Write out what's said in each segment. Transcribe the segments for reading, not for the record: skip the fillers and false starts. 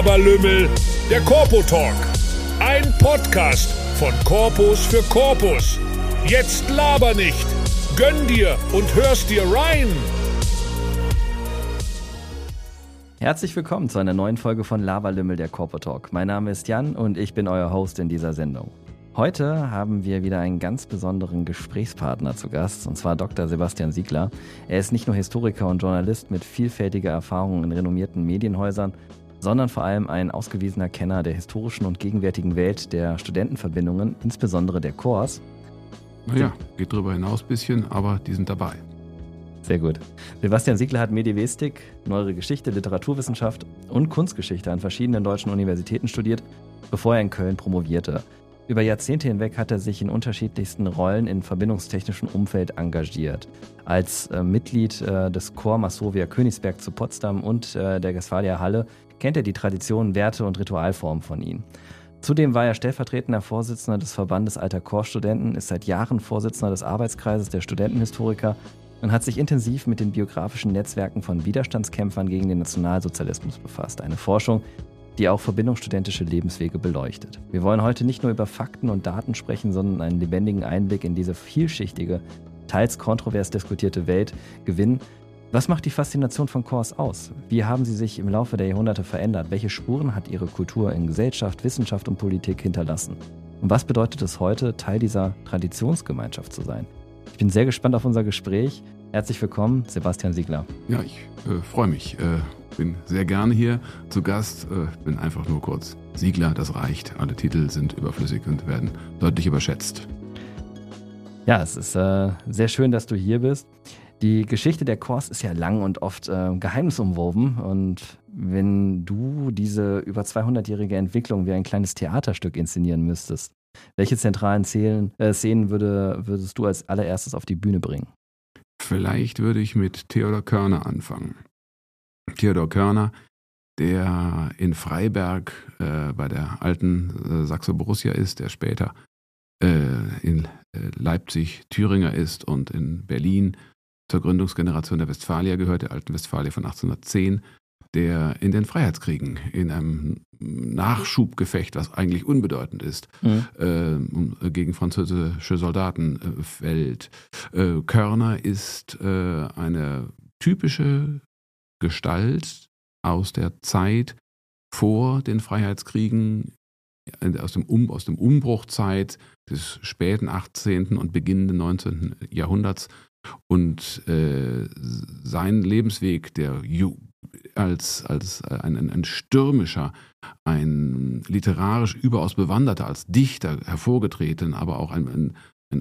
Laberlümmel, der Corpo Talk. Ein Podcast von Corpus für Corpus. Jetzt laber nicht, gönn dir und hörst dir rein. Herzlich willkommen zu einer neuen Folge von Laberlümmel, der Corpo Talk. Mein Name ist Jan und ich bin euer Host in dieser Sendung. Heute haben wir wieder einen ganz besonderen Gesprächspartner zu Gast, und zwar Dr. Sebastian Siegler. Er ist nicht nur Historiker und Journalist mit vielfältiger Erfahrung in renommierten Medienhäusern, sondern vor allem ein ausgewiesener Kenner der historischen und gegenwärtigen Welt der Studentenverbindungen, insbesondere der Corps. Naja, geht darüber hinaus ein bisschen, aber die sind dabei. Sehr gut. Sebastian Siegler hat Mediävistik, Neuere Geschichte, Literaturwissenschaft und Kunstgeschichte an verschiedenen deutschen Universitäten studiert, bevor er in Köln promovierte. Über Jahrzehnte hinweg hat er sich in unterschiedlichsten Rollen im verbindungstechnischen Umfeld engagiert. Als Mitglied des Corps Masovia Königsberg zu Potsdam und der Guestphalia Halle kennt er die Traditionen, Werte und Ritualformen von ihnen. Zudem war er stellvertretender Vorsitzender des Verbandes Alter Corps-Studenten, ist seit Jahren Vorsitzender des Arbeitskreises der Studentenhistoriker und hat sich intensiv mit den biografischen Netzwerken von Widerstandskämpfern gegen den Nationalsozialismus befasst. Eine Forschung, die auch verbindungsstudentische Lebenswege beleuchtet. Wir wollen heute nicht nur über Fakten und Daten sprechen, sondern einen lebendigen Einblick in diese vielschichtige, teils kontrovers diskutierte Welt gewinnen. Was macht die Faszination von Corps aus? Wie haben sie sich im Laufe der Jahrhunderte verändert? Welche Spuren hat ihre Kultur in Gesellschaft, Wissenschaft und Politik hinterlassen? Und was bedeutet es heute, Teil dieser Traditionsgemeinschaft zu sein? Ich bin sehr gespannt auf unser Gespräch. Herzlich willkommen, Sebastian Siegler. Ja, ich freue mich. Bin sehr gerne hier zu Gast. Bin einfach nur kurz Siegler, das reicht. Alle Titel sind überflüssig und werden deutlich überschätzt. Ja, es ist sehr schön, dass du hier bist. Die Geschichte der Corps ist ja lang und oft geheimnisumwoben. Und wenn du diese über 200-jährige Entwicklung wie ein kleines Theaterstück inszenieren müsstest, welche zentralen Szenen würdest du als allererstes auf die Bühne bringen? Vielleicht würde ich mit Theodor Körner anfangen. Theodor Körner, der in Freiberg bei der alten Saxo Borussia ist, der später in Leipzig Thüringer ist und in Berlin zur Gründungsgeneration der Westfalia gehört, der alten Westfalia von 1810, der in den Freiheitskriegen, in einem Nachschubgefecht, was eigentlich unbedeutend ist, gegen französische Soldaten fällt. Körner ist eine typische Gestalt aus der Zeit vor den Freiheitskriegen, aus dem Umbruchzeit des späten 18. und beginnenden 19. Jahrhunderts. Und sein Lebensweg, der als ein stürmischer, ein literarisch überaus bewanderter, als Dichter hervorgetreten, aber auch ein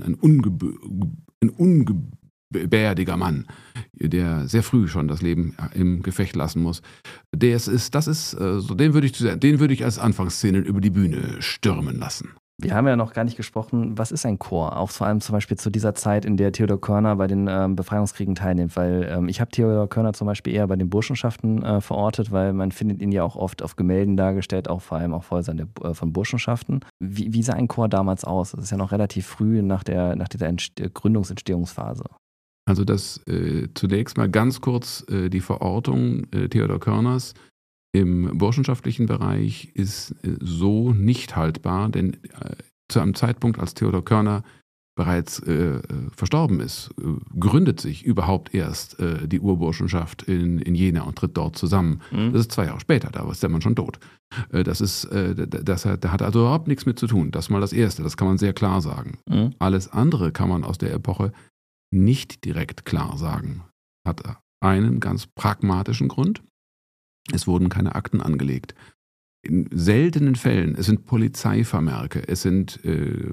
ungebärdiger Mann, der sehr früh schon das Leben im Gefecht lassen muss. Den würde ich als Anfangsszene über die Bühne stürmen lassen. Wir haben ja noch gar nicht gesprochen, was ist ein Corps? Auch vor allem zum Beispiel zu dieser Zeit, in der Theodor Körner bei den Befreiungskriegen teilnimmt. Weil ich habe Theodor Körner zum Beispiel eher bei den Burschenschaften verortet, weil man findet ihn ja auch oft auf Gemälden dargestellt, auch vor allem auf Häusern von Burschenschaften. Wie sah ein Corps damals aus? Das ist ja noch relativ früh nach dieser Gründungsentstehungsphase. Also das zunächst mal ganz kurz die Verortung Theodor Körners im burschenschaftlichen Bereich ist so nicht haltbar, denn zu einem Zeitpunkt, als Theodor Körner bereits verstorben ist, gründet sich überhaupt erst die Urburschenschaft in Jena und tritt dort zusammen. Das ist 2 Jahre später, da ist der Mann schon tot. Da hat also überhaupt nichts mit zu tun. Das ist mal das Erste, das kann man sehr klar sagen. Alles andere kann man aus der Epoche nicht direkt klar sagen. Hat einen ganz pragmatischen Grund. Es wurden keine Akten angelegt. In seltenen Fällen, es sind Polizeivermerke, es sind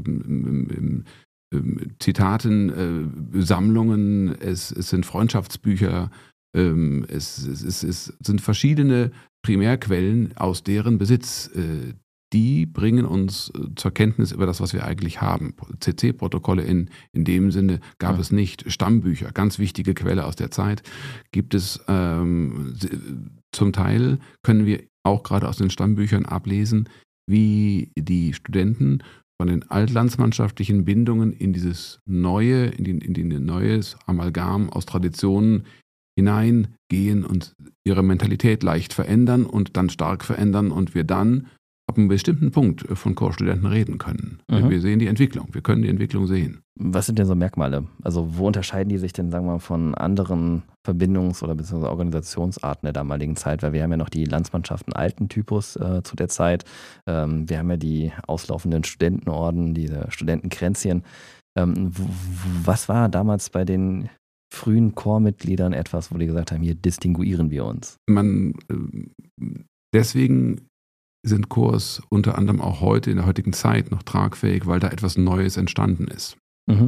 Zitaten, Sammlungen, es sind Freundschaftsbücher, es sind verschiedene Primärquellen aus deren Besitz, die bringen uns zur Kenntnis über das, was wir eigentlich haben. CC-Protokolle in dem Sinne gab es nicht. Stammbücher, ganz wichtige Quelle aus der Zeit, gibt es zum Teil, können wir auch gerade aus den Stammbüchern ablesen, wie die Studenten von den altlandsmannschaftlichen Bindungen in dieses neue, in ein neues Amalgam aus Traditionen hineingehen und ihre Mentalität leicht verändern und dann stark verändern und wir dann ab einem bestimmten Punkt von Chorstudenten reden können. Wir sehen die Entwicklung, wir können die Entwicklung sehen. Was sind denn so Merkmale? Also wo unterscheiden die sich denn, sagen wir mal, von anderen Verbindungs- oder beziehungsweise Organisationsarten der damaligen Zeit? Weil wir haben ja noch die Landsmannschaften alten Typus zu der Zeit. Wir haben ja die auslaufenden Studentenorden, diese Studentenkränzchen. Was war damals bei den frühen Chormitgliedern etwas, wo die gesagt haben, hier distinguieren wir uns? Deswegen sind Chors unter anderem auch heute in der heutigen Zeit noch tragfähig, weil da etwas Neues entstanden ist.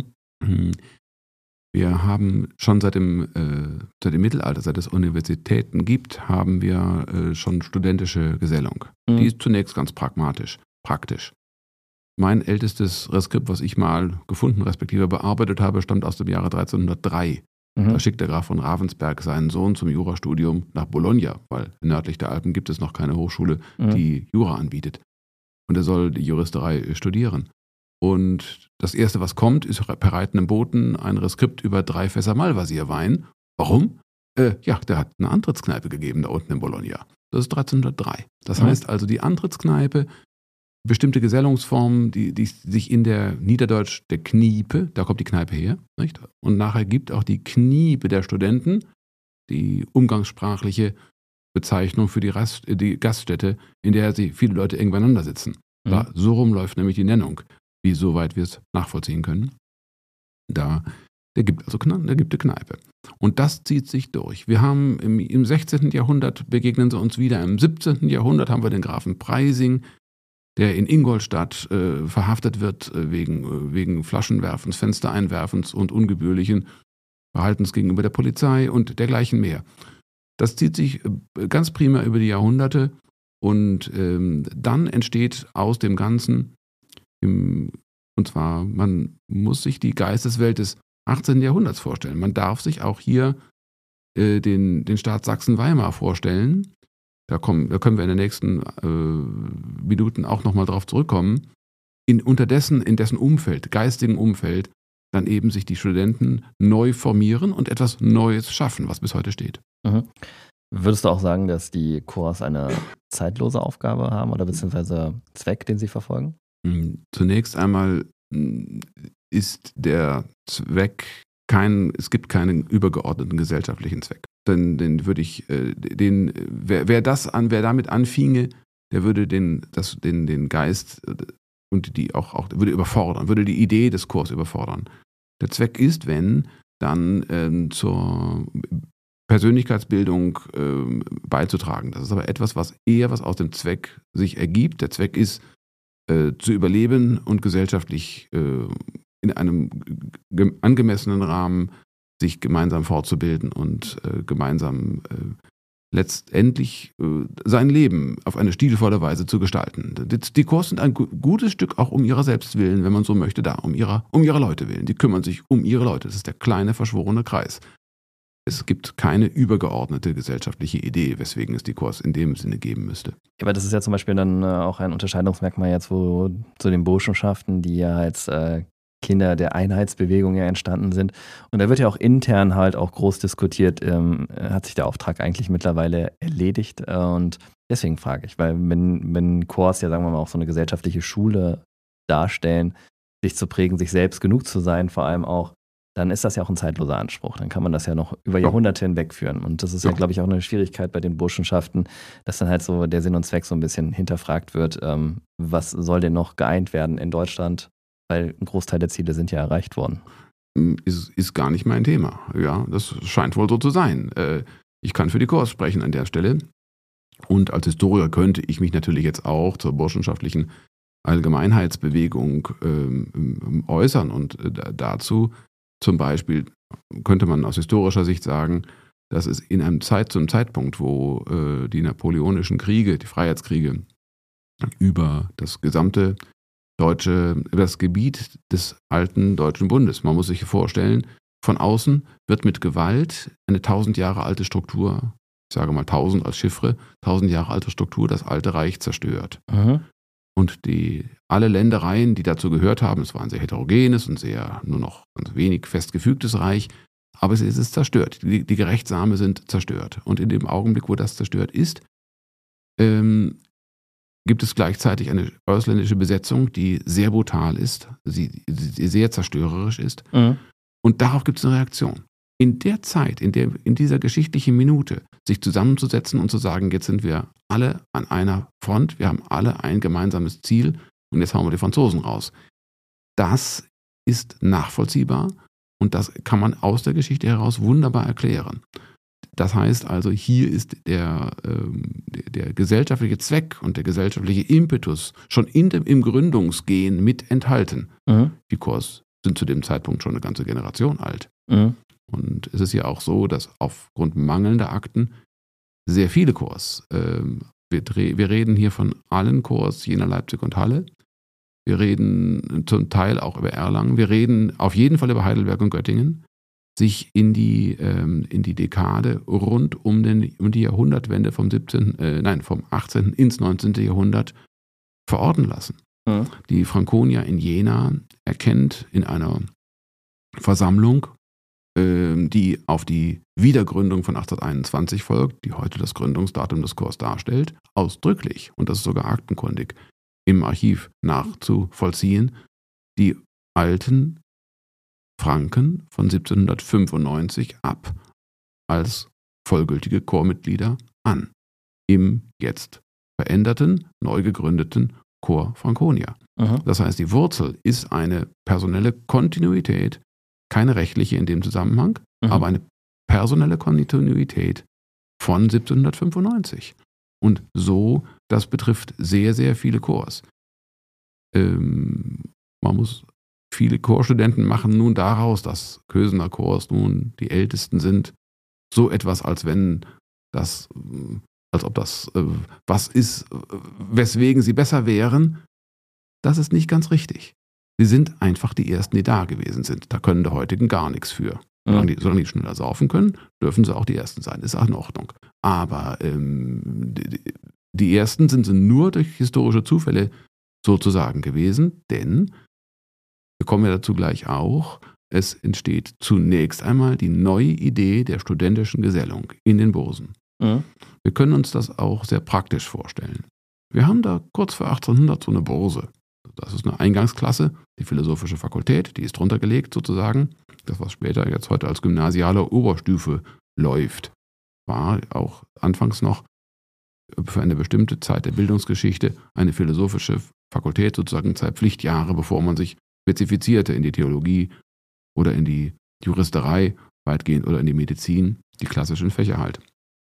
Wir haben schon seit dem Mittelalter, seit es Universitäten gibt, haben wir schon studentische Gesellung. Die ist zunächst ganz praktisch. Mein ältestes Reskript, was ich mal gefunden respektive bearbeitet habe, stammt aus dem Jahre 1303. Da schickt der Graf von Ravensberg seinen Sohn zum Jurastudium nach Bologna, weil nördlich der Alpen gibt es noch keine Hochschule, die Jura anbietet. Und er soll die Juristerei studieren. Und das Erste, was kommt, ist per reitendem Boten ein Reskript über 3 Fässer Malvasierwein. Warum? Der hat eine Antrittskneipe gegeben da unten in Bologna. Das ist 1303. Das heißt also, die Antrittskneipe, bestimmte Gesellungsformen, die sich in der Niederdeutsch der Kniepe, da kommt die Kneipe her, nicht? Und nachher gibt auch die Kniepe der Studenten, die umgangssprachliche Bezeichnung für die Gaststätte, in der viele Leute eng beieinander sitzen. So rum läuft nämlich die Nennung, wie soweit wir es nachvollziehen können. Der gibt eine Kneipe. Und das zieht sich durch. Wir haben im 16. Jahrhundert begegnen sie uns wieder. Im 17. Jahrhundert haben wir den Grafen Preysing, der in Ingolstadt verhaftet wird wegen Flaschenwerfens, Fenstereinwerfens und ungebührlichen Verhaltens gegenüber der Polizei und dergleichen mehr. Das zieht sich ganz prima über die Jahrhunderte und dann entsteht aus dem Ganzen, und zwar, man muss sich die Geisteswelt des 18. Jahrhunderts vorstellen. Man darf sich auch hier den Staat Sachsen-Weimar vorstellen. Da können wir in den nächsten Minuten auch nochmal drauf zurückkommen. In dessen Umfeld, geistigen Umfeld, dann eben sich die Studenten neu formieren und etwas Neues schaffen, was bis heute steht. Würdest du auch sagen, dass die Chors eine zeitlose Aufgabe haben oder beziehungsweise Zweck, den sie verfolgen? Zunächst einmal ist der Zweck es gibt keinen übergeordneten gesellschaftlichen Zweck. Den würde ich, wer damit anfinge, der würde den Geist und die auch würde überfordern, würde die Idee des Chors überfordern. Der Zweck ist, wenn dann zur Persönlichkeitsbildung beizutragen. Das ist aber etwas, was aus dem Zweck sich ergibt. Der Zweck ist, zu überleben und gesellschaftlich in einem angemessenen Rahmen sich gemeinsam fortzubilden und gemeinsam letztendlich sein Leben auf eine stilvolle Weise zu gestalten. Die Chors sind ein gutes Stück auch um ihrer selbst willen, wenn man so möchte, um ihrer Leute willen. Die kümmern sich um ihre Leute. Das ist der kleine, verschworene Kreis. Es gibt keine übergeordnete gesellschaftliche Idee, weswegen es die Chors in dem Sinne geben müsste. Aber das ist ja zum Beispiel dann auch ein Unterscheidungsmerkmal jetzt zu den Burschenschaften, die ja als Kinder der Einheitsbewegung ja entstanden sind. Und da wird ja auch intern halt auch groß diskutiert, hat sich der Auftrag eigentlich mittlerweile erledigt. Und deswegen frage ich, weil wenn Chors ja, sagen wir mal, auch so eine gesellschaftliche Schule darstellen, sich zu prägen, sich selbst genug zu sein, vor allem auch, dann ist das ja auch ein zeitloser Anspruch. Dann kann man das ja noch über Jahrhunderte hinweg führen. Und das ist ja, glaube ich, auch eine Schwierigkeit bei den Burschenschaften, dass dann halt so der Sinn und Zweck so ein bisschen hinterfragt wird. Was soll denn noch geeint werden in Deutschland? Weil ein Großteil der Ziele sind ja erreicht worden. Ist gar nicht mein Thema. Ja, das scheint wohl so zu sein. Ich kann für die Chors sprechen an der Stelle. Und als Historiker könnte ich mich natürlich jetzt auch zur burschenschaftlichen Allgemeinheitsbewegung äußern. Und dazu zum Beispiel könnte man aus historischer Sicht sagen, dass es zum Zeitpunkt, wo die napoleonischen Kriege, die Freiheitskriege über das gesamte über das Gebiet des alten Deutschen Bundes. Man muss sich vorstellen, von außen wird mit Gewalt eine 1000 Jahre alte Struktur, ich sage mal 1000 als Chiffre, 1000 Jahre alte Struktur, das alte Reich zerstört. Und alle Ländereien, die dazu gehört haben, es war ein sehr heterogenes und sehr nur noch ganz wenig festgefügtes Reich, aber es ist zerstört. Die Gerechtsame sind zerstört. Und in dem Augenblick, wo das zerstört ist, gibt es gleichzeitig eine ausländische Besetzung, die sehr brutal ist, die sehr zerstörerisch ist. Mhm. Und darauf gibt es eine Reaktion. In der Zeit, in dieser geschichtlichen Minute, sich zusammenzusetzen und zu sagen, jetzt sind wir alle an einer Front, wir haben alle ein gemeinsames Ziel und jetzt hauen wir die Franzosen raus. Das ist nachvollziehbar und das kann man aus der Geschichte heraus wunderbar erklären. Das heißt also, hier ist der gesellschaftliche Zweck und der gesellschaftliche Impetus schon im Gründungsgehen mit enthalten. Mhm. Die Corps sind zu dem Zeitpunkt schon eine ganze Generation alt. Mhm. Und es ist ja auch so, dass aufgrund mangelnder Akten sehr viele Corps, wir reden hier von allen Corps, Jena, Leipzig und Halle, wir reden zum Teil auch über Erlangen, wir reden auf jeden Fall über Heidelberg und Göttingen, sich in die Dekade rund um die Jahrhundertwende vom 18. ins 19. Jahrhundert verorten lassen. Mhm. Die Franconia in Jena erkennt in einer Versammlung, die auf die Wiedergründung von 1821 folgt, die heute das Gründungsdatum des Corps darstellt, ausdrücklich, und das ist sogar aktenkundig, im Archiv nachzuvollziehen, die alten Franken von 1795 ab als vollgültige Corpsmitglieder an, im jetzt veränderten, neu gegründeten Corps Franconia. Mhm. Das heißt, die Wurzel ist eine personelle Kontinuität, keine rechtliche in dem Zusammenhang, aber eine personelle Kontinuität von 1795. Und so, das betrifft sehr, sehr viele Corps. Viele Corpsstudenten machen nun daraus, dass Kösener Corps nun die ältesten sind, so etwas, als ob das was ist, weswegen sie besser wären. Das ist nicht ganz richtig. Sie sind einfach die Ersten, die da gewesen sind. Da können die heutigen gar nichts für. Solange die schneller saufen können, dürfen sie auch die Ersten sein. Ist auch in Ordnung. Aber die Ersten sind sie nur durch historische Zufälle sozusagen gewesen, denn, wir kommen ja dazu gleich auch, es entsteht zunächst einmal die neue Idee der studentischen Gesellung in den Bursen. Mhm. Wir können uns das auch sehr praktisch vorstellen. Wir haben da kurz vor 1800 so eine Burse. Das ist eine Eingangsklasse, die Philosophische Fakultät, die ist drunter gelegt sozusagen. Das, was später jetzt heute als gymnasiale Oberstufe läuft, war auch anfangs noch für eine bestimmte Zeit der Bildungsgeschichte eine philosophische Fakultät, sozusagen 2 Pflichtjahre, bevor man sich spezifizierte in die Theologie oder in die Juristerei weitgehend oder in die Medizin, die klassischen Fächer halt.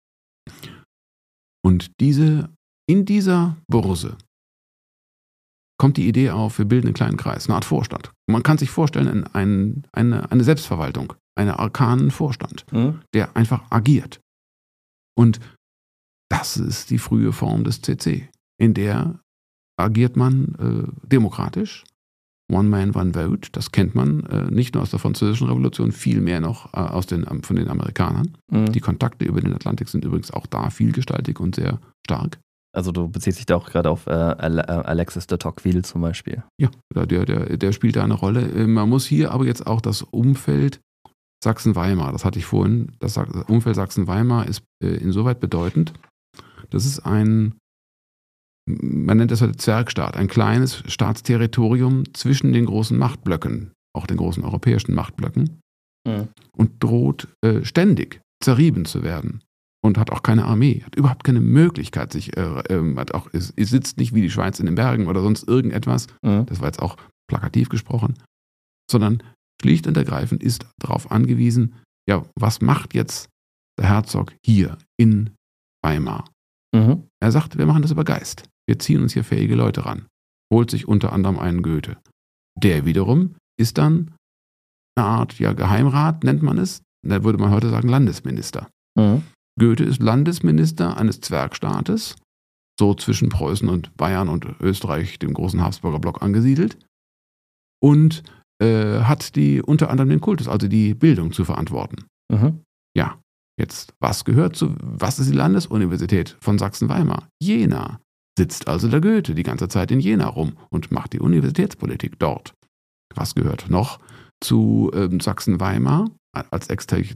Und in dieser Burse kommt die Idee auf, wir bilden einen kleinen Kreis, eine Art Vorstand. Man kann sich vorstellen, eine Selbstverwaltung, einen arkanen Vorstand, der einfach agiert. Und das ist die frühe Form des CC. In der agiert man demokratisch. One Man, One Vote, das kennt man nicht nur aus der Französischen Revolution, viel mehr noch von den Amerikanern. Die Kontakte über den Atlantik sind übrigens auch da vielgestaltig und sehr stark. Also du beziehst dich da auch gerade auf Alexis de Tocqueville zum Beispiel. Ja, der spielt da eine Rolle. Man muss hier aber jetzt auch das Umfeld Sachsen-Weimar, das hatte ich vorhin, das Umfeld Sachsen-Weimar ist insoweit bedeutend, das ist man nennt das heute Zwergstaat, ein kleines Staatsterritorium zwischen den großen Machtblöcken, auch den großen europäischen Machtblöcken, und droht ständig zerrieben zu werden. Und hat auch keine Armee, hat überhaupt keine Möglichkeit, sitzt nicht wie die Schweiz in den Bergen oder sonst irgendetwas, das war jetzt auch plakativ gesprochen, sondern schlicht und ergreifend ist darauf angewiesen, ja, was macht jetzt der Herzog hier in Weimar? Er sagt, wir machen das über Geist. Wir ziehen uns hier fähige Leute ran. Holt sich unter anderem einen Goethe. Der wiederum ist dann eine Art Geheimrat, nennt man es. Da würde man heute sagen Landesminister. Goethe ist Landesminister eines Zwergstaates, so zwischen Preußen und Bayern und Österreich, dem großen Habsburger Block, angesiedelt, und hat unter anderem den Kultus, also die Bildung, zu verantworten. Ja, jetzt, was ist die Landesuniversität von Sachsen-Weimar? Jena. Sitzt also der Goethe die ganze Zeit in Jena rum und macht die Universitätspolitik dort. Was gehört noch zu Sachsen-Weimar? als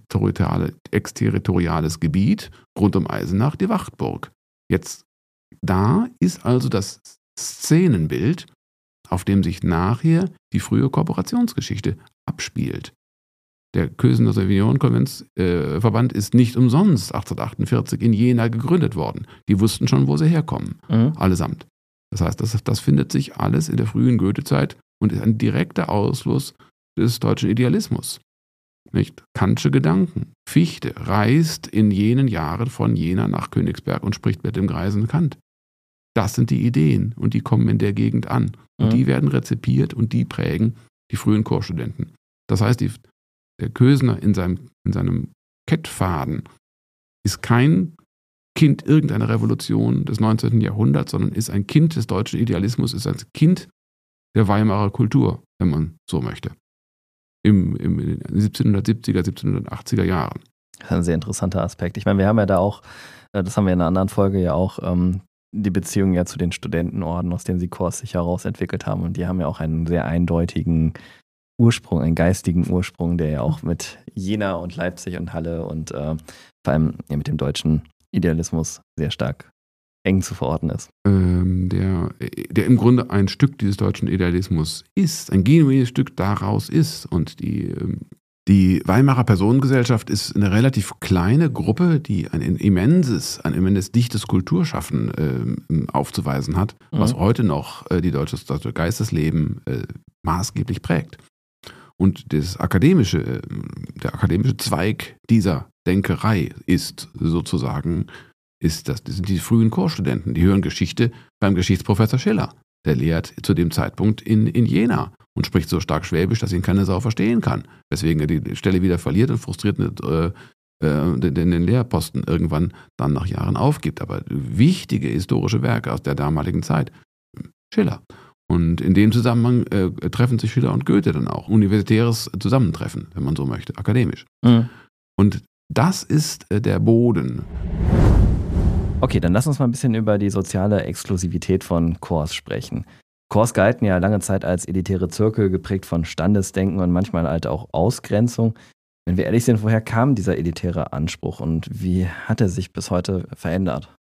exterritoriales Gebiet rund um Eisenach die Wachtburg. Jetzt, da ist also das Szenenbild, auf dem sich nachher die frühe Kooperationsgeschichte abspielt. Der Kösener Seniorenkonventsverband ist nicht umsonst 1848 in Jena gegründet worden. Die wussten schon, wo sie herkommen, allesamt. Das heißt, das findet sich alles in der frühen Goethezeit und ist ein direkter Ausfluss des deutschen Idealismus. Nicht? Kantsche Gedanken. Fichte reist in jenen Jahren von Jena nach Königsberg und spricht mit dem greisen Kant. Das sind die Ideen und die kommen in der Gegend an. Und die werden rezipiert und die prägen die frühen Chorstudenten. Das heißt, der Kösener in seinem Kettfaden ist kein Kind irgendeiner Revolution des 19. Jahrhunderts, sondern ist ein Kind des deutschen Idealismus, ist ein Kind der Weimarer Kultur, wenn man so möchte. In den 1770er, 1780er Jahren. Das ist ein sehr interessanter Aspekt. Ich meine, wir haben ja da auch, das haben wir in einer anderen Folge ja auch, die Beziehung ja zu den Studentenorden, aus denen sie Corps sich heraus entwickelt haben. Und die haben ja auch einen sehr eindeutigen Ursprung, einen geistigen Ursprung, der ja auch mit Jena und Leipzig und Halle und vor allem mit dem deutschen Idealismus sehr stark eng zu verorten ist. Der im Grunde ein Stück dieses deutschen Idealismus ist, ein genuines Stück daraus ist. Und die Weimarer Personengesellschaft ist eine relativ kleine Gruppe, die ein immenses dichtes Kulturschaffen aufzuweisen hat, was heute noch das deutsche Geistesleben maßgeblich prägt. Und der akademische Zweig dieser Denkerei ist sozusagen, das sind die frühen Chorstudenten, die hören Geschichte beim Geschichtsprofessor Schiller. Der lehrt zu dem Zeitpunkt in Jena und spricht so stark Schwäbisch, dass ihn keine Sau verstehen kann. Weswegen er die Stelle wieder verliert und frustriert den Lehrposten irgendwann dann nach Jahren aufgibt. Aber wichtige historische Werke aus der damaligen Zeit. Schiller. Und in dem Zusammenhang treffen sich Schiller und Goethe dann auch. Universitäres Zusammentreffen, wenn man so möchte, akademisch. Und das ist der Boden. Okay, dann lass uns mal ein bisschen über die soziale Exklusivität von Corps sprechen. Corps galten ja lange Zeit als elitäre Zirkel, geprägt von Standesdenken und manchmal halt auch Ausgrenzung. Wenn wir ehrlich sind, woher kam dieser elitäre Anspruch und wie hat er sich bis heute verändert?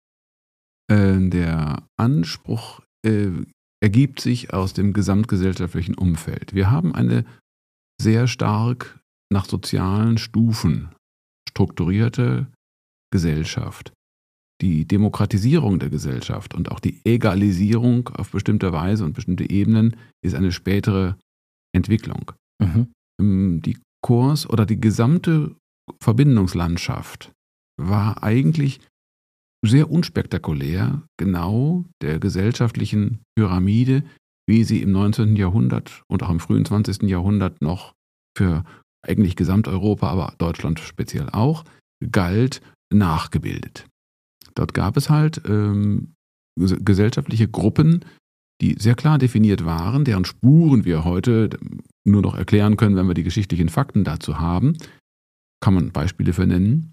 Der Anspruch ergibt sich aus dem gesamtgesellschaftlichen Umfeld. Wir haben eine sehr stark nach sozialen Stufen strukturierte Gesellschaft. Die Demokratisierung der Gesellschaft und auch die Egalisierung auf bestimmte Weise und bestimmte Ebenen ist eine spätere Entwicklung. Die Corps oder die gesamte Verbindungslandschaft war eigentlich sehr unspektakulär, genau der gesellschaftlichen Pyramide, wie sie im 19. Jahrhundert und auch im frühen 20. Jahrhundert noch für eigentlich Gesamteuropa, aber Deutschland speziell auch, galt, nachgebildet. Dort gab es halt gesellschaftliche Gruppen, die sehr klar definiert waren, deren Spuren wir heute nur noch erklären können, wenn wir die geschichtlichen Fakten dazu haben. Kann man Beispiele für nennen.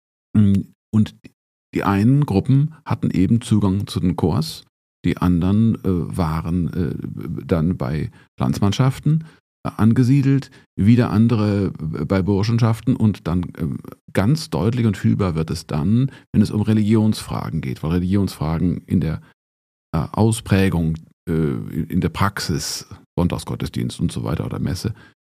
Und die einen Gruppen hatten eben Zugang zu den Corps, die anderen waren dann bei Landsmannschaften angesiedelt, wieder andere bei Burschenschaften und dann ganz deutlich und fühlbar wird es dann, wenn es um Religionsfragen geht, weil Religionsfragen in der Ausprägung, in der Praxis, Sonntagsgottesdienst und so weiter oder Messe,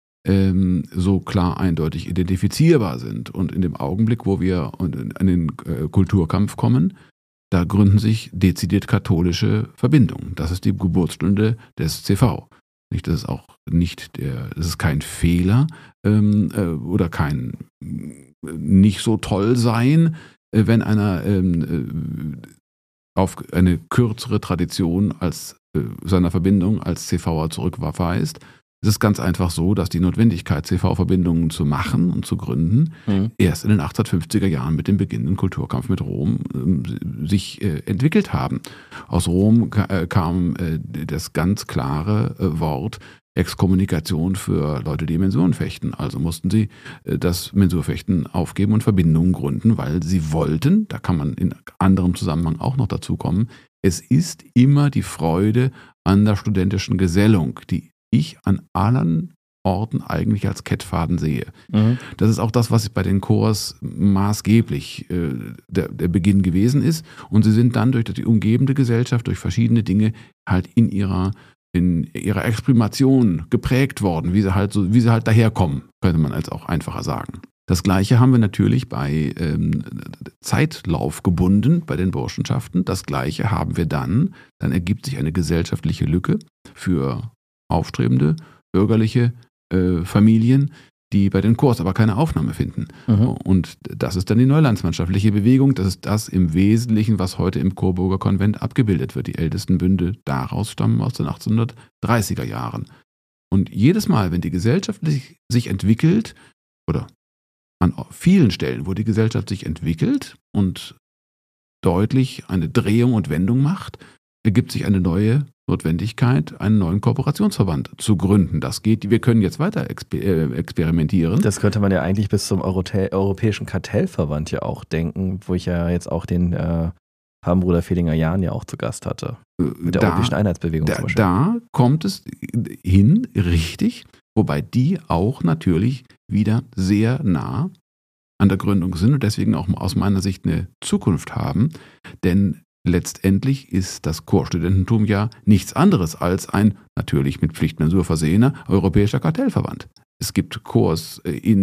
so klar eindeutig identifizierbar sind. Und in dem Augenblick, wo wir an den Kulturkampf kommen, da gründen sich dezidiert katholische Verbindungen. Das ist die Geburtsstunde des CV. Das ist auch das ist kein Fehler oder kein nicht so toll sein, wenn einer auf eine kürzere Tradition als seiner Verbindung als CVer zurückweist. Es ist ganz einfach so, dass die Notwendigkeit, CV-Verbindungen zu machen und zu gründen, erst in den 1850er Jahren mit dem beginnenden Kulturkampf mit Rom sich entwickelt haben. Aus Rom kam das ganz klare Wort Exkommunikation für Leute, die Mensuren fechten. Also mussten sie das Mensurfechten aufgeben und Verbindungen gründen, weil sie wollten, da kann man in anderem Zusammenhang auch noch dazu kommen, es ist immer die Freude an der studentischen Gesellung, die ich an allen Orten eigentlich als Kettfaden sehe. Das ist auch das, was bei den Corps maßgeblich der Beginn gewesen ist. Und sie sind dann durch die umgebende Gesellschaft, durch verschiedene Dinge halt in ihrer Exprimation geprägt worden, wie sie halt daherkommen, könnte man als auch einfacher sagen. Das Gleiche haben wir natürlich bei Zeitlauf gebunden, bei den Burschenschaften. Das Gleiche haben wir dann ergibt sich eine gesellschaftliche Lücke für aufstrebende, bürgerliche Familien, die bei den Corps aber keine Aufnahme finden. Und das ist dann die neulandsmannschaftliche Bewegung. Das ist das im Wesentlichen, was heute im Coburger Konvent abgebildet wird. Die ältesten Bünde daraus stammen aus den 1830er Jahren. Und jedes Mal, wenn die Gesellschaft sich entwickelt, oder an vielen Stellen, wo die Gesellschaft sich entwickelt und deutlich eine Drehung und Wendung macht, ergibt sich eine neue Notwendigkeit, einen neuen Kooperationsverband zu gründen. Das geht, wir können jetzt weiter experimentieren. Das könnte man ja eigentlich bis zum Europäischen Kartellverband ja auch denken, wo ich ja jetzt auch den Papenbruder Fehlinger Jahn ja auch zu Gast hatte. Mit der Europäischen Einheitsbewegung zum Beispiel. Da kommt es hin, richtig, wobei die auch natürlich wieder sehr nah an der Gründung sind und deswegen auch aus meiner Sicht eine Zukunft haben, denn letztendlich ist das Corpsstudententum ja nichts anderes als ein, natürlich mit Pflichtmensur versehener, europäischer Kartellverband. Es gibt Corps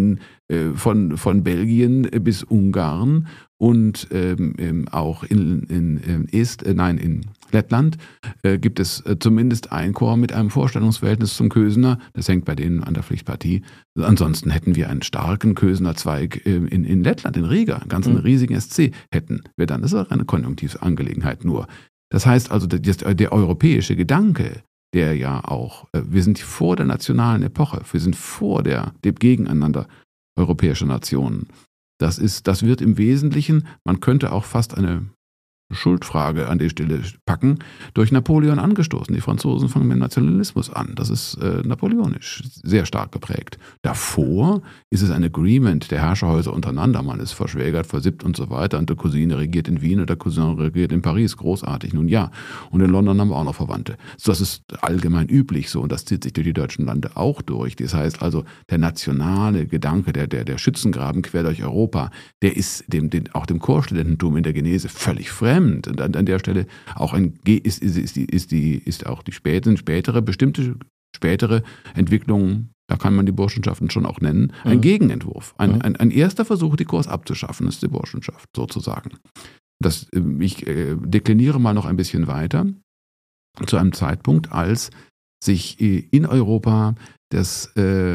von Belgien bis Ungarn und auch in Lettland gibt es zumindest ein Corps mit einem Vorstellungsverhältnis zum Kösener. Das hängt bei denen an der Pflichtpartie. Ansonsten hätten wir einen starken Kösener Zweig in Lettland, in Riga, einen ganzen riesigen SC hätten wir dann. Das ist auch eine Konjunktivangelegenheit nur. Das heißt also, der europäische Gedanke, der ja auch, wir sind vor der nationalen Epoche, wir sind vor dem Gegeneinander europäischer Nationen. Das wird im Wesentlichen, man könnte auch fast eine Schuldfrage an die Stelle packen, durch Napoleon angestoßen. Die Franzosen fangen mit dem Nationalismus an. Das ist napoleonisch sehr stark geprägt. Davor ist es ein Agreement der Herrscherhäuser untereinander. Man ist verschwägert, versippt und so weiter. Und der Cousine regiert in Wien und der Cousin regiert in Paris. Großartig, nun ja. Und in London haben wir auch noch Verwandte. Das ist allgemein üblich so und das zieht sich durch die deutschen Lande auch durch. Das heißt also, der nationale Gedanke, der Schützengraben quer durch Europa, der ist auch dem Corpsstudententum in der Genese völlig fremd. Und an der Stelle auch ist auch die spätere Entwicklung, da kann man die Burschenschaften schon auch nennen, ein Gegenentwurf. Ein erster Versuch, die Corps abzuschaffen, ist die Burschenschaft sozusagen. Ich dekliniere mal noch ein bisschen weiter zu einem Zeitpunkt, als sich in Europa der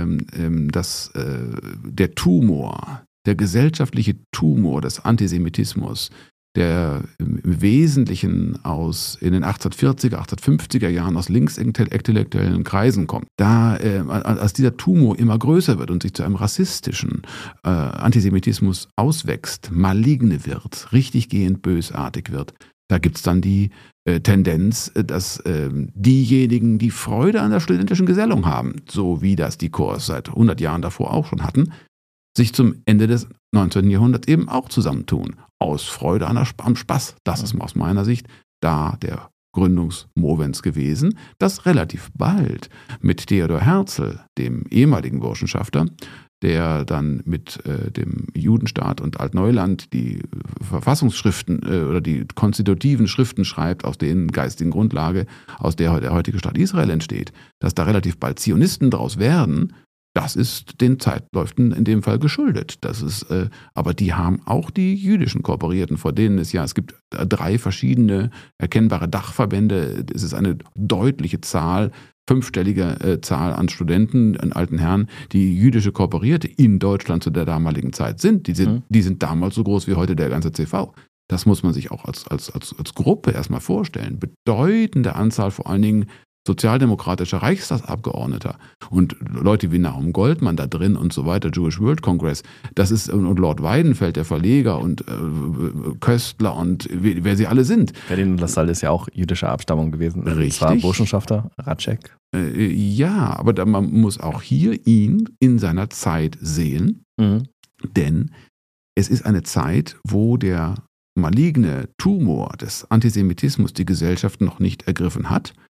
Tumor, der gesellschaftliche Tumor des Antisemitismus, der im Wesentlichen in den 1840er, 1850er Jahren aus linksintellektuellen Kreisen kommt. Als dieser Tumor immer größer wird und sich zu einem rassistischen Antisemitismus auswächst, maligne wird, richtiggehend bösartig wird, da gibt es dann die Tendenz, dass diejenigen, die Freude an der studentischen Gesellung haben, so wie das die Corps seit 100 Jahren davor auch schon hatten, sich zum Ende des 19. Jahrhunderts eben auch zusammentun. Aus Freude am Spaß. Das ist aus meiner Sicht da der Gründungsmovens gewesen, das relativ bald mit Theodor Herzl, dem ehemaligen Burschenschafter, der dann mit dem Judenstaat und Altneuland die Verfassungsschriften oder die konstitutiven Schriften schreibt, aus denen geistigen Grundlage, aus der der heutige Staat Israel entsteht, dass da relativ bald Zionisten draus werden. Das ist den Zeitläufen in dem Fall geschuldet. Aber die haben auch die jüdischen Kooperierten, vor denen es gibt 3 verschiedene erkennbare Dachverbände. Es ist eine deutliche Zahl, 5-stellige Zahl an Studenten, an alten Herren, die jüdische Kooperierte in Deutschland zu der damaligen Zeit sind. Die sind damals so groß wie heute der ganze CV. Das muss man sich auch als Gruppe erstmal vorstellen. Bedeutende Anzahl vor allen Dingen sozialdemokratischer Reichstagsabgeordneter und Leute wie Nahum Goldmann da drin und so weiter, Jewish World Congress, und Lord Weidenfeld, der Verleger und Köstler und wer sie alle sind. Ferdinand Lassalle ist ja auch jüdischer Abstammung gewesen. Richtig. Zwar Burschenschafter, Ratschek. Ja, aber man muss auch hier ihn in seiner Zeit sehen, denn es ist eine Zeit, wo der maligne Tumor des Antisemitismus die Gesellschaft noch nicht ergriffen hat.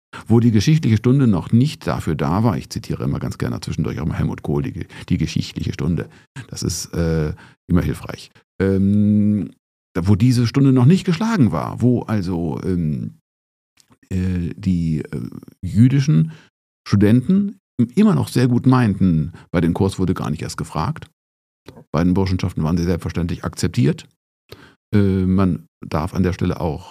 Wo die geschichtliche Stunde noch nicht dafür da war, ich zitiere immer ganz gerne zwischendurch auch mal Helmut Kohl, die geschichtliche Stunde, das ist immer hilfreich, wo diese Stunde noch nicht geschlagen war, wo also die jüdischen Studenten immer noch sehr gut meinten, bei den Kurs wurde gar nicht erst gefragt, bei den Burschenschaften waren sie selbstverständlich akzeptiert. Man darf an der Stelle auch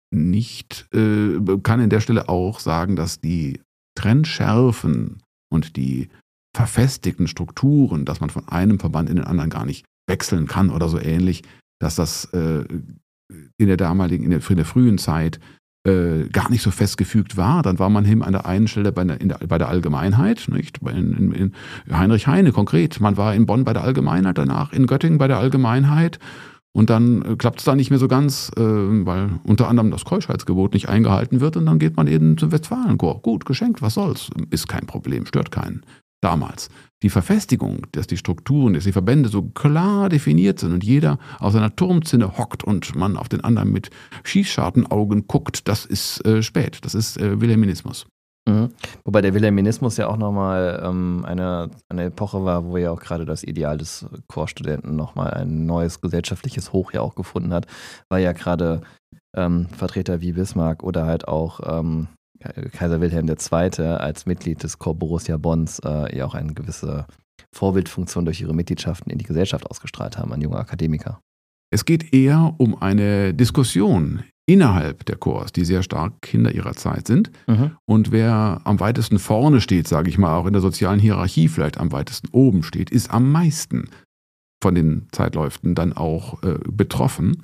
kann an der Stelle auch sagen, dass die Trennschärfen und die verfestigten Strukturen, dass man von einem Verband in den anderen gar nicht wechseln kann oder so ähnlich, dass das in der frühen Zeit gar nicht so festgefügt war. Dann war man eben an der einen Stelle bei der Allgemeinheit, nicht? In Heinrich Heine konkret. Man war in Bonn bei der Allgemeinheit, danach in Göttingen bei der Allgemeinheit. Und dann klappt es da nicht mehr so ganz, weil unter anderem das Keuschheitsgebot nicht eingehalten wird. Und dann geht man eben zum Westfalenchor. Gut, geschenkt, was soll's? Ist kein Problem, stört keinen. Damals. Die Verfestigung, dass die Strukturen, dass die Verbände so klar definiert sind und jeder auf seiner Turmzinne hockt und man auf den anderen mit Schießschartenaugen guckt, das ist spät. Das ist Wilhelminismus. Mhm. Wobei der Wilhelminismus ja auch nochmal eine Epoche war, wo ja auch gerade das Ideal des Chorstudenten nochmal ein neues gesellschaftliches Hoch ja auch gefunden hat, weil ja gerade Vertreter wie Bismarck oder halt auch Kaiser Wilhelm II. Als Mitglied des Corps Borussia Bonns ja auch eine gewisse Vorbildfunktion durch ihre Mitgliedschaften in die Gesellschaft ausgestrahlt haben an junge Akademiker. Es geht eher um eine Diskussion innerhalb der Corps, die sehr stark Kinder ihrer Zeit sind. Mhm. Und wer am weitesten vorne steht, sage ich mal, auch in der sozialen Hierarchie vielleicht am weitesten oben steht, ist am meisten von den Zeitläuften dann auch betroffen.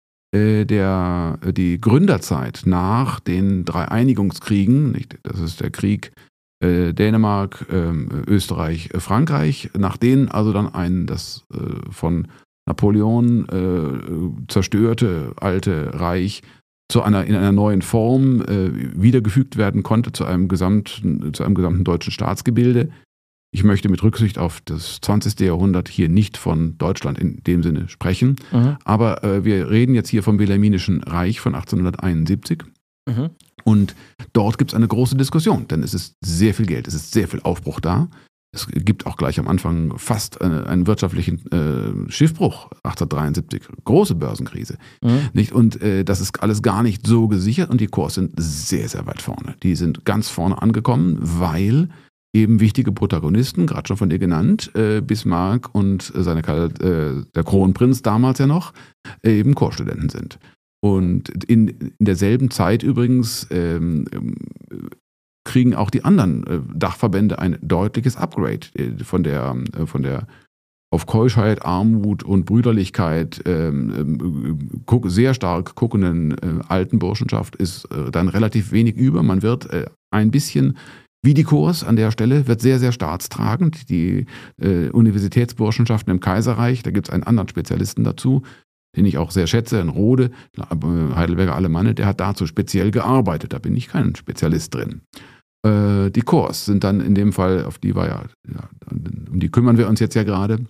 Die Gründerzeit nach den 3 Einigungskriegen, das ist der Krieg Dänemark, Österreich, Frankreich, nach denen also dann das von Napoleon zerstörte alte Reich in einer neuen Form wiedergefügt werden konnte zu einem gesamten deutschen Staatsgebilde. Ich möchte mit Rücksicht auf das 20. Jahrhundert hier nicht von Deutschland in dem Sinne sprechen, aber wir reden jetzt hier vom Wilhelminischen Reich von 1871 und dort gibt es eine große Diskussion, denn es ist sehr viel Geld, es ist sehr viel Aufbruch da. Es gibt auch gleich am Anfang fast einen wirtschaftlichen Schiffbruch, 1873, große Börsenkrise. Nicht? Und das ist alles gar nicht so gesichert und die Corps sind sehr, sehr weit vorne. Die sind ganz vorne angekommen, weil eben wichtige Protagonisten, gerade schon von dir genannt, Bismarck und der Kronprinz damals ja noch, eben Chorstudenten sind. Und in derselben Zeit übrigens kriegen auch die anderen Dachverbände ein deutliches Upgrade von der auf Keuschheit, Armut und Brüderlichkeit sehr stark guckenden alten Burschenschaft ist dann relativ wenig über. Man wird ein bisschen wie die Corps an der Stelle, wird sehr, sehr staatstragend. Die Universitätsburschenschaften im Kaiserreich, da gibt es einen anderen Spezialisten dazu, den ich auch sehr schätze, ein Rode, Heidelberger Alemanne, der hat dazu speziell gearbeitet. Da bin ich kein Spezialist drin. Die Corps sind dann in dem Fall, um die kümmern wir uns jetzt ja gerade,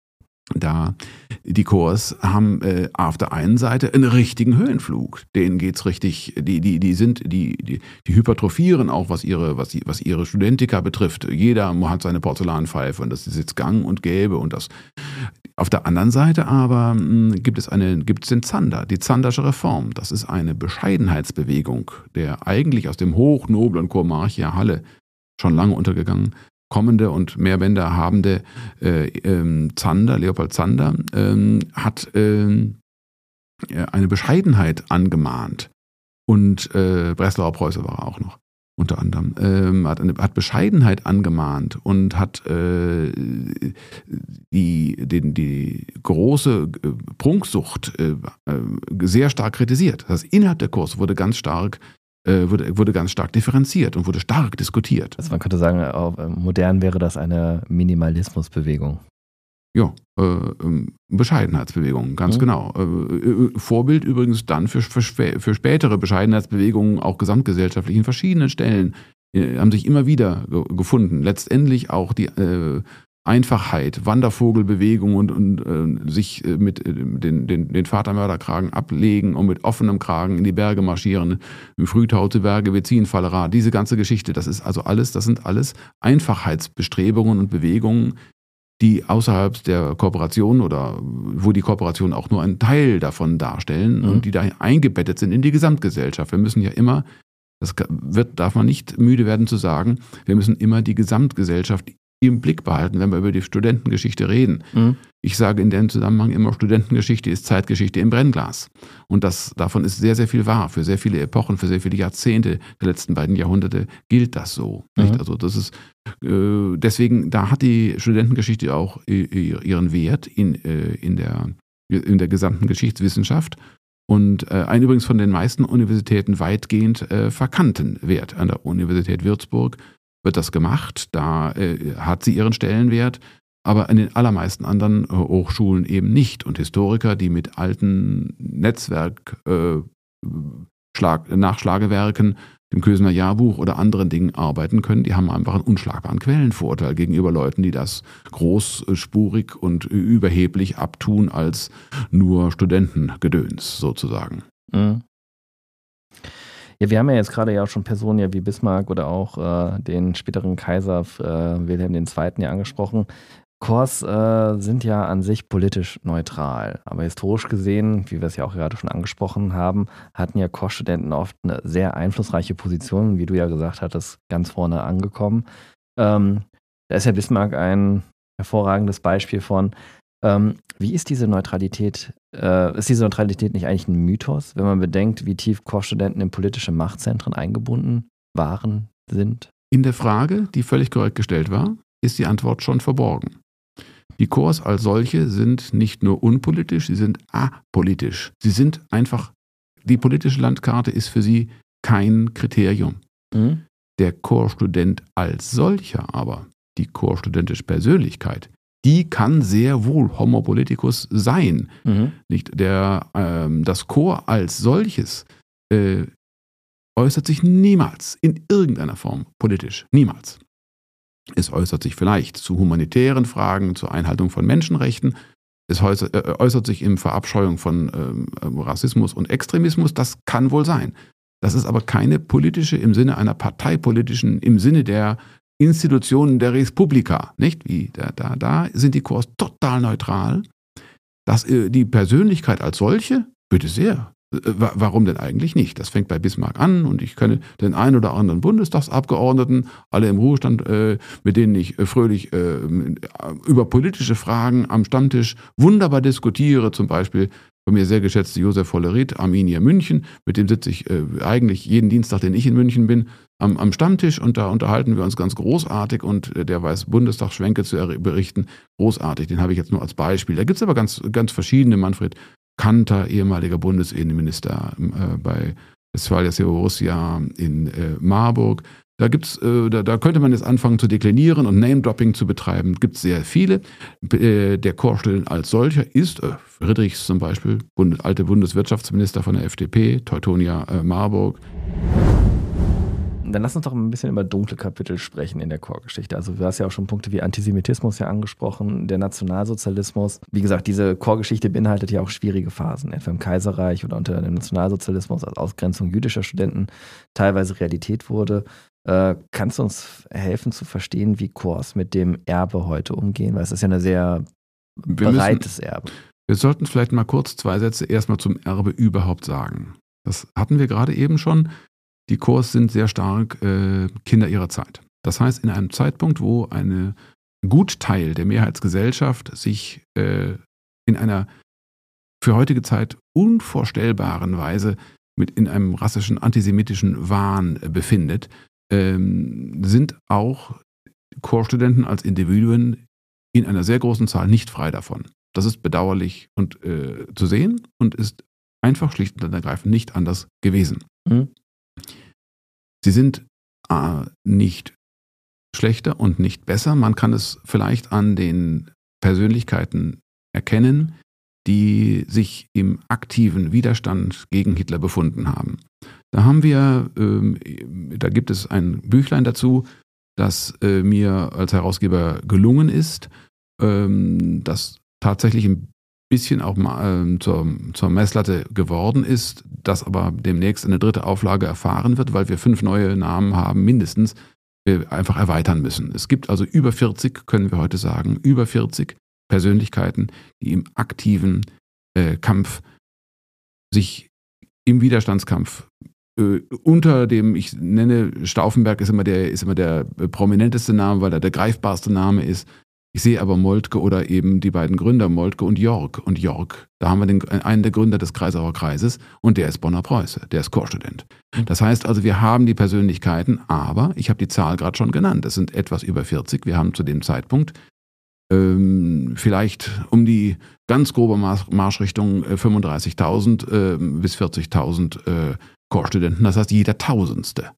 die Corps haben auf der einen Seite einen richtigen Höhenflug. Denen geht's richtig, die hypertrophieren auch, was ihre Studentika betrifft. Jeder hat seine Porzellanpfeife und das ist jetzt gang und gäbe und das. Auf der anderen Seite aber gibt es den Zander, die Zandersche Reform. Das ist eine Bescheidenheitsbewegung, der eigentlich aus dem hochnoblen Corps Marchia Halle schon lange untergegangen kommende und mehr Bänder habende Leopold Zander, hat eine Bescheidenheit angemahnt. Und Breslauer Preuße war er auch noch, unter anderem. Hat Bescheidenheit angemahnt und hat die große Prunksucht sehr stark kritisiert. Das heißt, innerhalb der Kurs wurde ganz stark differenziert und wurde stark diskutiert. Also man könnte sagen, modern wäre das eine Minimalismusbewegung. Ja, Bescheidenheitsbewegung, ganz genau. Vorbild übrigens dann für spätere Bescheidenheitsbewegungen, auch gesamtgesellschaftlich in verschiedenen Stellen, haben sich immer wieder gefunden. Letztendlich auch die Einfachheit, Wandervogelbewegung und sich mit den Vatermörderkragen ablegen und mit offenem Kragen in die Berge marschieren, im Frühtau zu Berge, wir ziehen Fallera, diese ganze Geschichte, das sind alles Einfachheitsbestrebungen und Bewegungen, die außerhalb der Kooperation oder wo die Kooperationen auch nur einen Teil davon darstellen und die da eingebettet sind in die Gesamtgesellschaft. Wir müssen ja immer, darf man nicht müde werden zu sagen, wir müssen immer die Gesamtgesellschaft im Blick behalten, wenn wir über die Studentengeschichte reden. Ich sage in dem Zusammenhang immer, Studentengeschichte ist Zeitgeschichte im Brennglas. Und davon ist sehr, sehr viel wahr. Für sehr viele Epochen, für sehr viele Jahrzehnte der letzten beiden Jahrhunderte gilt das so. Nicht? Also das ist deswegen, da hat die Studentengeschichte auch ihren Wert in der gesamten Geschichtswissenschaft und einen übrigens von den meisten Universitäten weitgehend verkannten Wert. An der Universität Würzburg wird das gemacht, da hat sie ihren Stellenwert, aber in den allermeisten anderen Hochschulen eben nicht. Und Historiker, die mit alten Nachschlagewerken, dem Kösener Jahrbuch oder anderen Dingen arbeiten können, die haben einfach einen unschlagbaren Quellenvorteil gegenüber Leuten, die das großspurig und überheblich abtun als nur Studentengedöns sozusagen. Ja, wir haben ja jetzt gerade ja auch schon Personen ja wie Bismarck oder auch den späteren Kaiser Wilhelm II. Ja angesprochen. Corps sind ja an sich politisch neutral, aber historisch gesehen, wie wir es ja auch gerade schon angesprochen haben, hatten ja Corps-Studenten oft eine sehr einflussreiche Position, wie du ja gesagt hattest, ganz vorne angekommen. Da ist ja Bismarck ein hervorragendes Beispiel von, wie ist diese Neutralität? Ist diese Neutralität nicht eigentlich ein Mythos, wenn man bedenkt, wie tief Corps-Studenten in politische Machtzentren eingebunden sind? In der Frage, die völlig korrekt gestellt war, ist die Antwort schon verborgen. Die Corps als solche sind nicht nur unpolitisch, sie sind apolitisch. Sie sind einfach, die politische Landkarte ist für sie kein Kriterium. Der Corps-Student als solcher aber, die corpsstudentische Persönlichkeit, die kann sehr wohl Homo politicus sein. Nicht das Corps als solches äußert sich niemals in irgendeiner Form politisch. Niemals. Es äußert sich vielleicht zu humanitären Fragen, zur Einhaltung von Menschenrechten. Es äußert sich in Verabscheuung von Rassismus und Extremismus. Das kann wohl sein. Das ist aber keine politische im Sinne einer parteipolitischen, im Sinne der Institutionen der Respublika, nicht? Da sind die Corps total neutral. Die Persönlichkeit als solche, bitte sehr. Warum denn eigentlich nicht? Das fängt bei Bismarck an und ich kenne den einen oder anderen Bundestagsabgeordneten, alle im Ruhestand, mit denen ich fröhlich über politische Fragen am Stammtisch wunderbar diskutiere, zum Beispiel von mir sehr geschätzte Josef Vollerit, Arminia München, mit dem sitze ich eigentlich jeden Dienstag, den ich in München bin, am Stammtisch und da unterhalten wir uns ganz großartig und der weiß Bundestagsschwenke zu berichten, großartig, den habe ich jetzt nur als Beispiel. Da gibt es aber ganz, ganz verschiedene, Manfred Kanter, ehemaliger Bundesinnenminister bei Westfalia Borussia in Marburg. Da könnte man jetzt anfangen zu deklinieren und Name-Dropping zu betreiben. Gibt es sehr viele. Der Corps-Student als solcher ist Friedrichs zum Beispiel, alte Bundeswirtschaftsminister von der FDP, Teutonia Marburg. Dann lass uns doch ein bisschen über dunkle Kapitel sprechen in der Corps-Geschichte. Also du hast ja auch schon Punkte wie Antisemitismus ja angesprochen, der Nationalsozialismus. Wie gesagt, diese Corps-Geschichte beinhaltet ja auch schwierige Phasen, etwa im Kaiserreich oder unter dem Nationalsozialismus als Ausgrenzung jüdischer Studenten teilweise Realität wurde. Kannst du uns helfen zu verstehen, wie Corps mit dem Erbe heute umgehen? Weil es ist ja ein sehr breites Erbe. Wir sollten vielleicht mal kurz 2 Sätze erstmal zum Erbe überhaupt sagen. Das hatten wir gerade eben schon. Die Corps sind sehr stark Kinder ihrer Zeit. Das heißt, in einem Zeitpunkt, wo ein Gutteil der Mehrheitsgesellschaft sich in einer für heutige Zeit unvorstellbaren Weise in einem rassischen, antisemitischen Wahn befindet, sind auch Corps-Studenten als Individuen in einer sehr großen Zahl nicht frei davon. Das ist bedauerlich und zu sehen und ist einfach schlicht und ergreifend nicht anders gewesen. Sie sind nicht schlechter und nicht besser. Man kann es vielleicht an den Persönlichkeiten erkennen, die sich im aktiven Widerstand gegen Hitler befunden haben. Da gibt es ein Büchlein dazu, das mir als Herausgeber gelungen ist, das tatsächlich ein bisschen auch mal zur Messlatte geworden ist, das aber demnächst eine 3. Auflage erfahren wird, weil wir 5 neue Namen haben, mindestens, wir einfach erweitern müssen. Es gibt also über 40, können wir heute sagen, über 40 Persönlichkeiten, die im aktiven Kampf sich im Widerstandskampf unter dem, ich nenne Stauffenberg ist immer der prominenteste Name, weil er der greifbarste Name ist. Ich sehe aber Moltke oder eben die beiden Gründer, Moltke und Yorck. Und Yorck, da haben wir einen der Gründer des Kreisauer Kreises und der ist Bonner Preuße, der ist Korpsstudent. Das heißt also, wir haben die Persönlichkeiten, aber ich habe die Zahl gerade schon genannt. Es sind etwas über 40. Wir haben zu dem Zeitpunkt vielleicht um die ganz grobe Marschrichtung 35.000 bis 40.000 Korpsstudenten. Das heißt, jeder Tausendste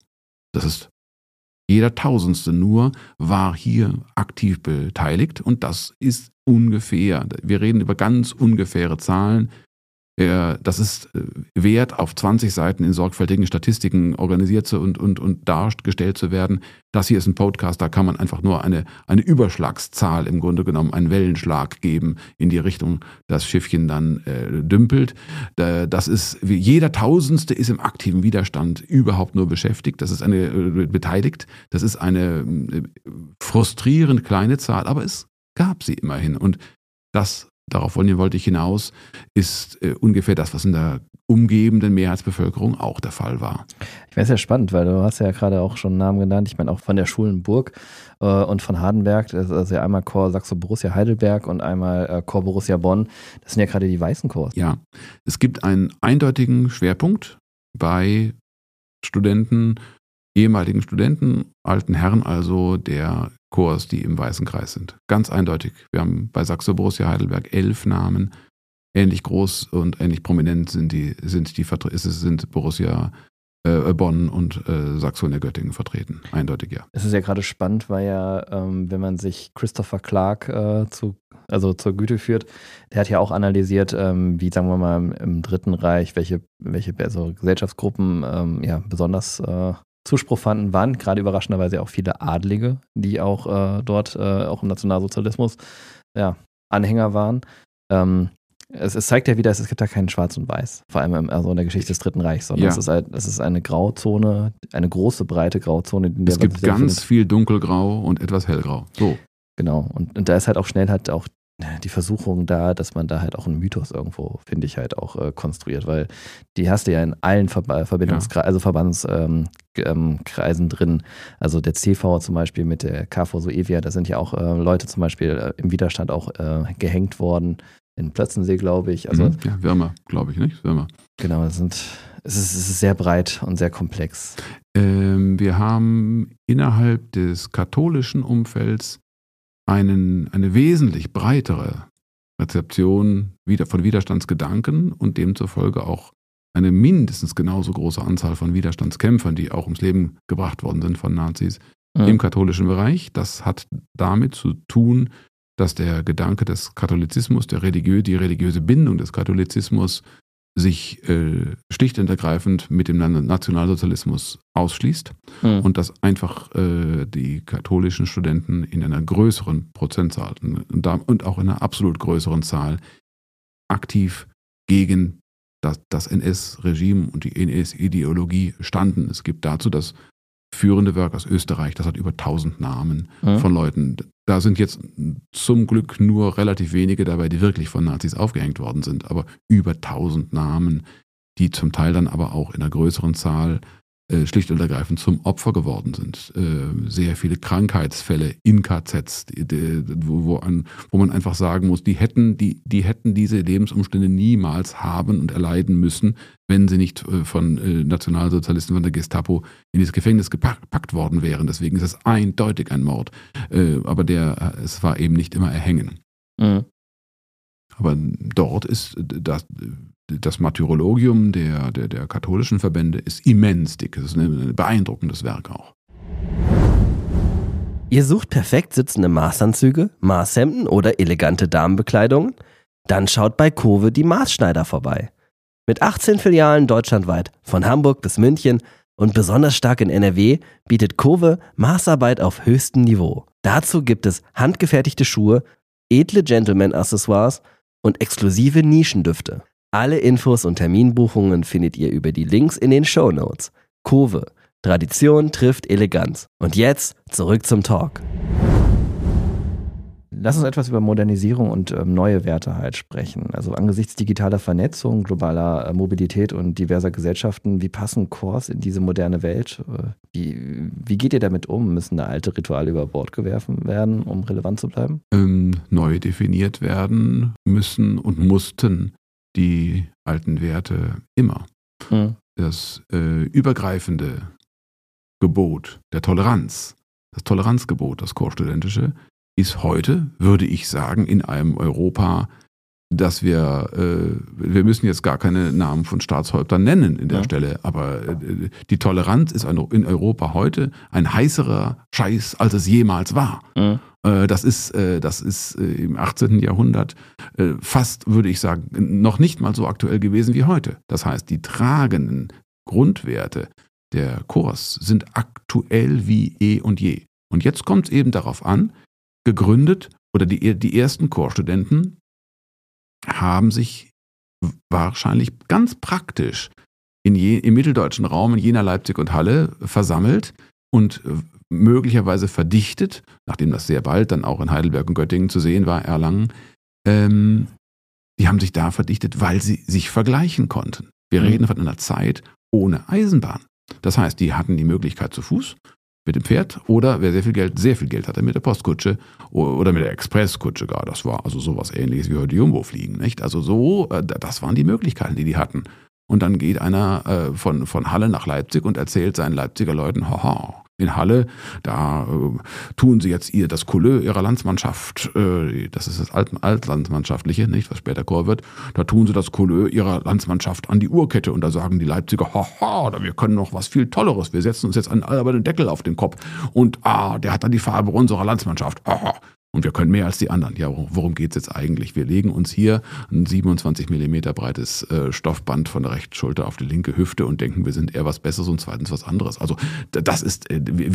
nur war hier aktiv beteiligt und das ist ungefähr, wir reden über ganz ungefähre Zahlen, das ist wert, auf 20 Seiten in sorgfältigen Statistiken organisiert und dargestellt zu werden. Das hier ist ein Podcast, da kann man einfach nur eine Überschlagszahl im Grunde genommen, einen Wellenschlag geben in die Richtung, das Schiffchen dann dümpelt. Das ist, jeder Tausendste ist im aktiven Widerstand überhaupt nur beschäftigt, beteiligt. Das ist eine frustrierend kleine Zahl, aber es gab sie immerhin und darauf wollte ich hinaus, ist ungefähr das, was in der umgebenden Mehrheitsbevölkerung auch der Fall war. Ich finde es ja spannend, weil du hast ja gerade auch schon Namen genannt. Ich meine auch von der Schulenburg und von Hardenberg. Das ist also ja einmal Corps Saxo Borussia Heidelberg und einmal Corps Borussia Bonn. Das sind ja gerade die weißen Corps. Ja, es gibt einen eindeutigen Schwerpunkt bei Studenten, ehemaligen Studenten, alten Herren also der Corps, die im Weißen Kreis sind. Ganz eindeutig. Wir haben bei Saxo Borussia Heidelberg 11 Namen. Ähnlich groß und ähnlich prominent sind Borussia Bonn und Saxonia Göttingen vertreten. Eindeutig, ja. Es ist ja gerade spannend, weil ja, wenn man sich Christopher Clark zur Güte führt, der hat ja auch analysiert, wie, sagen wir mal, im Dritten Reich, welche Gesellschaftsgruppen besonders Zuspruch fanden, waren gerade überraschenderweise auch viele Adlige, die auch dort auch im Nationalsozialismus Anhänger waren. Es zeigt ja wieder, es gibt da keinen Schwarz und Weiß, vor allem in der Geschichte des Dritten Reichs, sondern es ist eine Grauzone, eine große, breite Grauzone. Es gibt ganz viel Dunkelgrau und etwas Hellgrau. So. Genau, und da ist halt auch schnell auch die Versuchung da, dass man da halt auch einen Mythos irgendwo, finde ich, halt auch konstruiert, weil die hast du ja in allen Verbandskreisen drin. Also der CV zum Beispiel mit der KV Suevia, da sind ja auch Leute zum Beispiel im Widerstand auch gehängt worden, in Plötzensee, glaube ich. Also, Würmer, glaube ich, nicht? Würmer. Genau, es ist sehr breit und sehr komplex. Wir haben innerhalb des katholischen Umfelds eine wesentlich breitere Rezeption von Widerstandsgedanken und demzufolge auch eine mindestens genauso große Anzahl von Widerstandskämpfern, die auch ums Leben gebracht worden sind von Nazis im katholischen Bereich. Das hat damit zu tun, dass der Gedanke des Katholizismus, die religiöse Bindung des Katholizismus sich schlicht und ergreifend mit dem Nationalsozialismus ausschließt und dass einfach die katholischen Studenten in einer größeren Prozentzahl und auch in einer absolut größeren Zahl aktiv gegen das NS-Regime und die NS-Ideologie standen. Es gibt dazu das führende Werk aus Österreich, das hat über 1000 Namen von Leuten. Da sind jetzt zum Glück nur relativ wenige dabei, die wirklich von Nazis aufgehängt worden sind, aber über 1000 Namen, die zum Teil dann aber auch in einer größeren Zahl schlicht und ergreifend zum Opfer geworden sind. Sehr viele Krankheitsfälle in KZs, wo man einfach sagen muss, die hätten diese Lebensumstände niemals haben und erleiden müssen, wenn sie nicht von Nationalsozialisten, von der Gestapo in dieses Gefängnis gepackt worden wären. Deswegen ist es eindeutig ein Mord. Aber es war eben nicht immer erhängen. Mhm. Aber dort ist das Martyrologium der katholischen Verbände ist immens dick. Es ist ein beeindruckendes Werk auch. Ihr sucht perfekt sitzende Maßanzüge, Maßhemden oder elegante Damenbekleidungen? Dann schaut bei Kowe die Maßschneider vorbei. Mit 18 Filialen deutschlandweit, von Hamburg bis München, Und besonders stark in NRW bietet Kowe Maßarbeit auf höchstem Niveau. Dazu gibt es handgefertigte Schuhe, edle Gentleman-Accessoires und exklusive Nischendüfte. Alle Infos und Terminbuchungen findet ihr über die Links in den Shownotes. Kowe. Tradition trifft Eleganz. Und jetzt zurück zum Talk. Lass uns etwas über Modernisierung und neue Werte halt sprechen. Also angesichts digitaler Vernetzung, globaler Mobilität und diverser Gesellschaften, wie passen Cores in diese moderne Welt? Wie geht ihr damit um? Müssen da alte Rituale über Bord geworfen werden, um relevant zu bleiben? Neu definiert werden müssen und mussten die alten Werte immer. Das übergreifende Gebot der Toleranz, das Toleranzgebot, das Corpsstudentische, ist heute, würde ich sagen, in einem Europa, dass wir müssen jetzt gar keine Namen von Staatshäuptern nennen in der Stelle, aber die Toleranz ist in Europa heute ein heißerer Scheiß, als es jemals war. Das ist im 18. Jahrhundert fast, würde ich sagen, noch nicht mal so aktuell gewesen wie heute. Das heißt, die tragenden Grundwerte der Cores sind aktuell wie eh und je. Und jetzt kommt es eben darauf an, gegründet, oder die ersten Corpsstudenten haben sich wahrscheinlich ganz praktisch im mitteldeutschen Raum in Jena, Leipzig und Halle versammelt und möglicherweise verdichtet, nachdem das sehr bald dann auch in Heidelberg und Göttingen zu sehen war, Erlangen, die haben sich da verdichtet, weil sie sich vergleichen konnten. Wir reden von einer Zeit ohne Eisenbahn. Das heißt, die hatten die Möglichkeit zu Fuß, mit dem Pferd, oder wer sehr viel Geld hatte, mit der Postkutsche oder mit der Expresskutsche gar. Das war also sowas Ähnliches wie heute Jumbo fliegen, nicht? Also so, das waren die Möglichkeiten, die hatten. Und dann geht einer von Halle nach Leipzig und erzählt seinen Leipziger Leuten, haha, in Halle, da tun sie jetzt das Couleur ihrer Landsmannschaft, das ist das Altlandsmannschaftliche, nicht, was später Chor wird, da tun sie das Couleur ihrer Landsmannschaft an die Uhrkette und da sagen die Leipziger, haha, wir können noch was viel Tolleres, wir setzen uns jetzt aber den Deckel auf den Kopf und der hat dann die Farbe unserer Landsmannschaft, haha. Und wir können mehr als die anderen. Ja, worum geht es jetzt eigentlich? Wir legen uns hier ein 27 mm breites Stoffband von der rechten Schulter auf die linke Hüfte und denken, wir sind eher was Besseres und zweitens was anderes. Also das ist,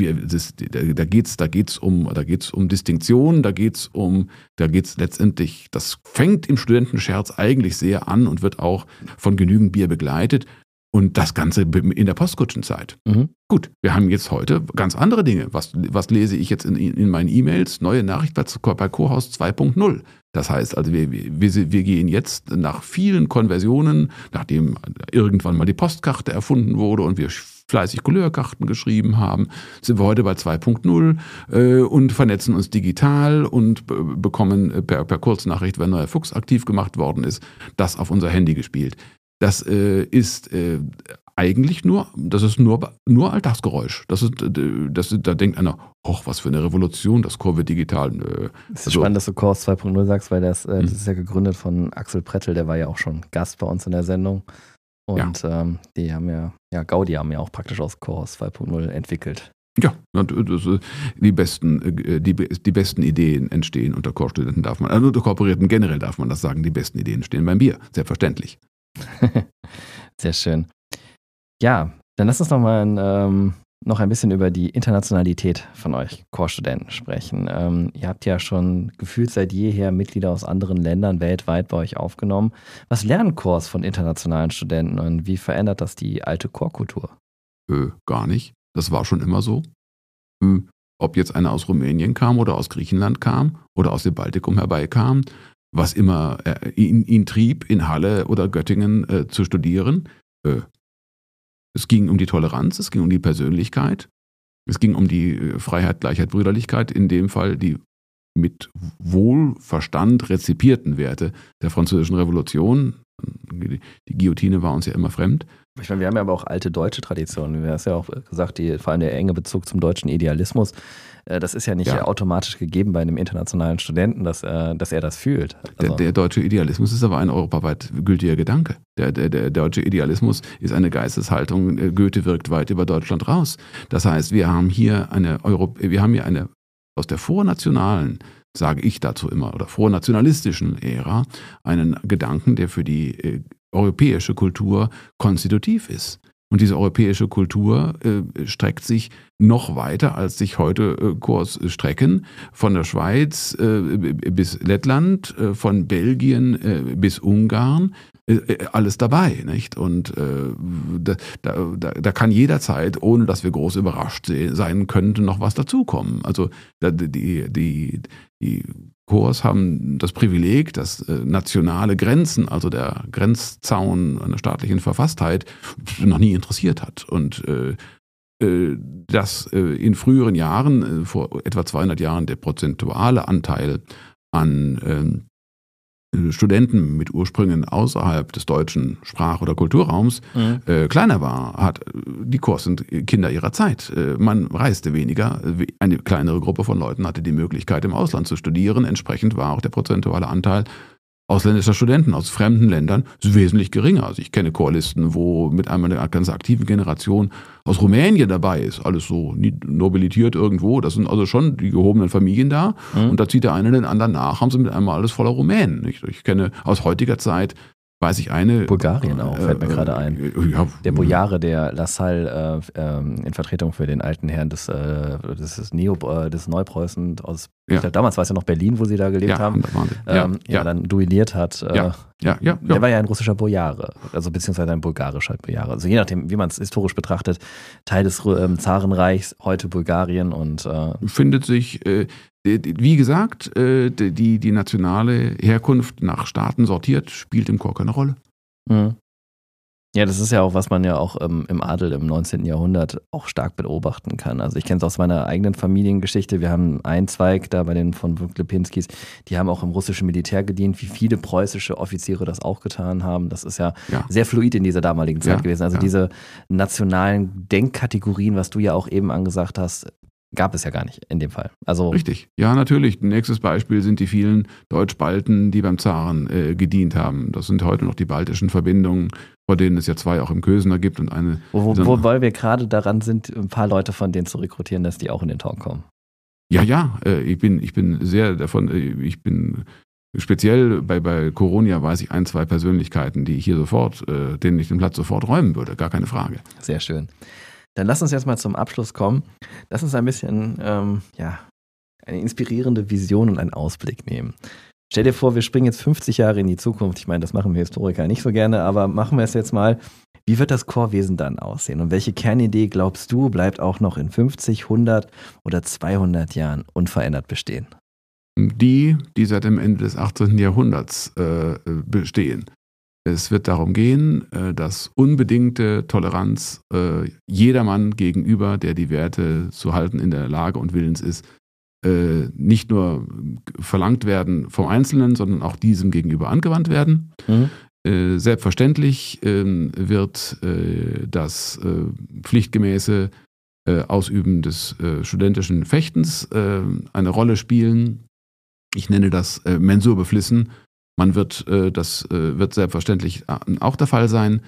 da geht's um Distinktion, da geht's letztendlich, das fängt im Studentenscherz eigentlich sehr an und wird auch von genügend Bier begleitet. Und das Ganze in der Postkutschenzeit. Gut, wir haben jetzt heute ganz andere Dinge. Was lese ich jetzt in meinen E-Mails? Neue Nachricht bei Cohaus 2.0. Das heißt, also wir gehen jetzt nach vielen Konversionen, nachdem irgendwann mal die Postkarte erfunden wurde und wir fleißig Couleurkarten geschrieben haben, sind wir heute bei 2.0 und vernetzen uns digital und bekommen per Kurznachricht, wenn neuer Fuchs aktiv gemacht worden ist, das auf unser Handy gespielt. Das ist eigentlich nur Alltagsgeräusch. Da denkt einer, was für eine Revolution, das Chor wird digital. Es ist spannend, dass du Chors 2.0 sagst, weil das ist ja gegründet von Axel Prettel, der war ja auch schon Gast bei uns in der Sendung. Und die haben Gaudi haben ja auch praktisch aus Chors 2.0 entwickelt. Ja, die besten Ideen entstehen unter Chorstudenten unter Kooperierten generell darf man das sagen, die besten Ideen entstehen beim Bier, selbstverständlich. Sehr schön. Ja, dann lass uns noch ein bisschen über die Internationalität von euch Chorstudenten sprechen. Ihr habt ja schon gefühlt seit jeher Mitglieder aus anderen Ländern weltweit bei euch aufgenommen. Was lernen Chors von internationalen Studenten und wie verändert das die alte Chorkultur? Gar nicht. Das war schon immer so. Ob jetzt einer aus Rumänien kam oder aus Griechenland kam oder aus dem Baltikum herbeikam, was immer ihn trieb, in Halle oder Göttingen zu studieren. Es ging um die Toleranz, es ging um die Persönlichkeit, es ging um die Freiheit, Gleichheit, Brüderlichkeit, in dem Fall die mit Wohlverstand rezipierten Werte der Französischen Revolution. Die Guillotine war uns ja immer fremd. Ich meine, wir haben ja aber auch alte deutsche Traditionen. Du hast ja auch gesagt, vor allem der enge Bezug zum deutschen Idealismus, das ist ja nicht automatisch gegeben bei einem internationalen Studenten, dass er das fühlt. Also der deutsche Idealismus ist aber ein europaweit gültiger Gedanke. Der deutsche Idealismus ist eine Geisteshaltung, Goethe wirkt weit über Deutschland raus. Das heißt, wir haben hier eine aus der vornationalen, sage ich dazu immer, oder vornationalistischen Ära, einen Gedanken, der für die europäische Kultur konstitutiv ist. Und diese europäische Kultur streckt sich noch weiter, als sich heute Chors strecken. Von der Schweiz bis Lettland, von Belgien bis Ungarn. Alles dabei, nicht? Und da kann jederzeit, ohne dass wir groß überrascht sein könnten, noch was dazukommen. Also die Chors haben das Privileg, dass nationale Grenzen, also der Grenzzaun einer staatlichen Verfasstheit, noch nie interessiert hat. Und dass in früheren Jahren, vor etwa 200 Jahren, der prozentuale Anteil an Studenten mit Ursprüngen außerhalb des deutschen Sprach- oder Kulturraums kleiner war, die Chors sind Kinder ihrer Zeit. Man reiste weniger, eine kleinere Gruppe von Leuten hatte die Möglichkeit, im Ausland zu studieren. Entsprechend war auch der prozentuale Anteil ausländischer Studenten aus fremden Ländern wesentlich geringer. Also ich kenne Chorlisten, wo mit einmal eine ganz aktive Generation aus Rumänien dabei ist. Alles so nobilitiert irgendwo. Das sind also schon die gehobenen Familien da. Und da zieht der eine den anderen nach, haben sie mit einmal alles voller Rumänen. Nicht? Ich kenne aus heutiger Zeit, weiß ich eine... Bulgarien auch, fällt mir gerade ein. Ja, der Boyare, der Lassalle in Vertretung für den alten Herrn des Neupreußen aus, ich glaube, damals war es ja noch Berlin, wo sie da gelebt haben, dann duelliert hat. Der war ja ein russischer Boyare, also beziehungsweise ein bulgarischer Boyare. Also je nachdem, wie man es historisch betrachtet, Teil des Zarenreichs, heute Bulgarien und findet sich... Wie gesagt, die nationale Herkunft nach Staaten sortiert, spielt im Chor keine Rolle. Mhm. Ja, das ist ja auch, was man ja auch im Adel im 19. Jahrhundert auch stark beobachten kann. Also ich kenne es aus meiner eigenen Familiengeschichte. Wir haben einen Zweig da bei den von Lipinskis, die haben auch im russischen Militär gedient, wie viele preußische Offiziere das auch getan haben. Das ist ja sehr fluid in dieser damaligen Zeit gewesen. Also diese nationalen Denkkategorien, was du ja auch eben angesagt hast, gab es ja gar nicht in dem Fall. Also richtig, ja natürlich. Nächstes Beispiel sind die vielen Deutschbalten, die beim Zaren gedient haben. Das sind heute noch die baltischen Verbindungen, vor denen es ja 2 auch im Kösener gibt und eine... Wobei wir gerade daran sind, ein paar Leute von denen zu rekrutieren, dass die auch in den Talk kommen. Ich bin sehr davon, ich bin speziell bei Koronia weiß ich 1, 2 Persönlichkeiten, die ich hier sofort, denen ich den Platz sofort räumen würde, gar keine Frage. Sehr schön. Dann lass uns jetzt mal zum Abschluss kommen. Lass uns ein bisschen eine inspirierende Vision und einen Ausblick nehmen. Stell dir vor, wir springen jetzt 50 Jahre in die Zukunft. Ich meine, das machen wir Historiker nicht so gerne, aber machen wir es jetzt mal. Wie wird das Chorwesen dann aussehen? Und welche Kernidee, glaubst du, bleibt auch noch in 50, 100 oder 200 Jahren unverändert bestehen? Die seit dem Ende des 18. Jahrhunderts bestehen. Es wird darum gehen, dass unbedingte Toleranz jedermann gegenüber, der die Werte zu halten in der Lage und willens ist, nicht nur verlangt werden vom Einzelnen, sondern auch diesem gegenüber angewandt werden. Selbstverständlich wird das pflichtgemäße Ausüben des studentischen Fechtens eine Rolle spielen. Ich nenne das Mensur beflissen. Das wird selbstverständlich auch der Fall sein.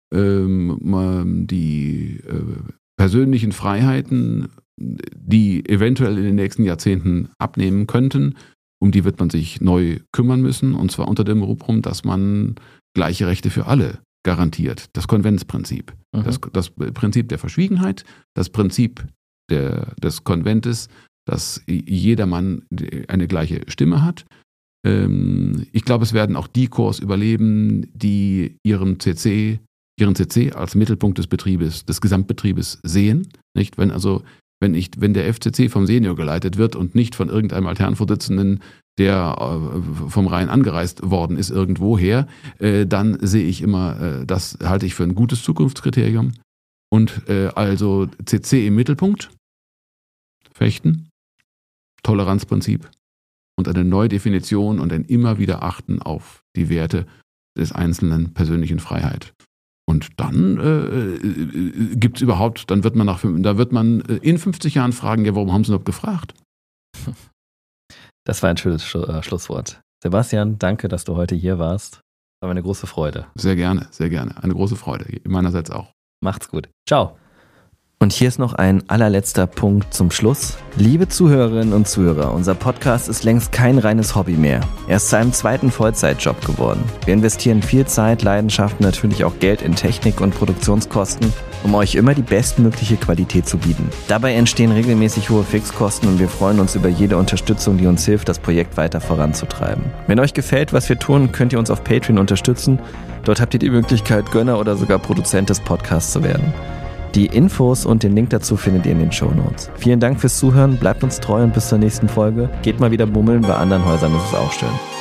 Die persönlichen Freiheiten, die eventuell in den nächsten Jahrzehnten abnehmen könnten, um die wird man sich neu kümmern müssen. Und zwar unter dem Rubrum, dass man gleiche Rechte für alle garantiert. Das Konventsprinzip. Das Prinzip der Verschwiegenheit, das Prinzip des Konventes, dass jedermann eine gleiche Stimme hat. Ich glaube, es werden auch die Chors überleben, die ihren CC als Mittelpunkt des Betriebes, des Gesamtbetriebes sehen. Nicht? Wenn der FCC vom Senior geleitet wird und nicht von irgendeinem Altherrenvorsitzenden, der vom Rhein angereist worden ist irgendwoher, dann sehe ich immer, das halte ich für ein gutes Zukunftskriterium. Und also CC im Mittelpunkt, Fechten, Toleranzprinzip und eine Neudefinition und ein immer wieder Achten auf die Werte des einzelnen persönlichen Freiheit. Und dann gibt es überhaupt, da wird man in 50 Jahren fragen, ja, warum haben Sie noch gefragt? Das war ein schönes Schlusswort. Sebastian, danke, dass du heute hier warst. War mir eine große Freude. Sehr gerne, sehr gerne. Eine große Freude. Meinerseits auch. Macht's gut. Ciao. Und hier ist noch ein allerletzter Punkt zum Schluss. Liebe Zuhörerinnen und Zuhörer, unser Podcast ist längst kein reines Hobby mehr. Er ist zu einem zweiten Vollzeitjob geworden. Wir investieren viel Zeit, Leidenschaft und natürlich auch Geld in Technik und Produktionskosten, um euch immer die bestmögliche Qualität zu bieten. Dabei entstehen regelmäßig hohe Fixkosten und wir freuen uns über jede Unterstützung, die uns hilft, das Projekt weiter voranzutreiben. Wenn euch gefällt, was wir tun, könnt ihr uns auf Patreon unterstützen. Dort habt ihr die Möglichkeit, Gönner oder sogar Produzent des Podcasts zu werden. Die Infos und den Link dazu findet ihr in den Shownotes. Vielen Dank fürs Zuhören, bleibt uns treu und bis zur nächsten Folge. Geht mal wieder bummeln, bei anderen Häusern ist es auch schön.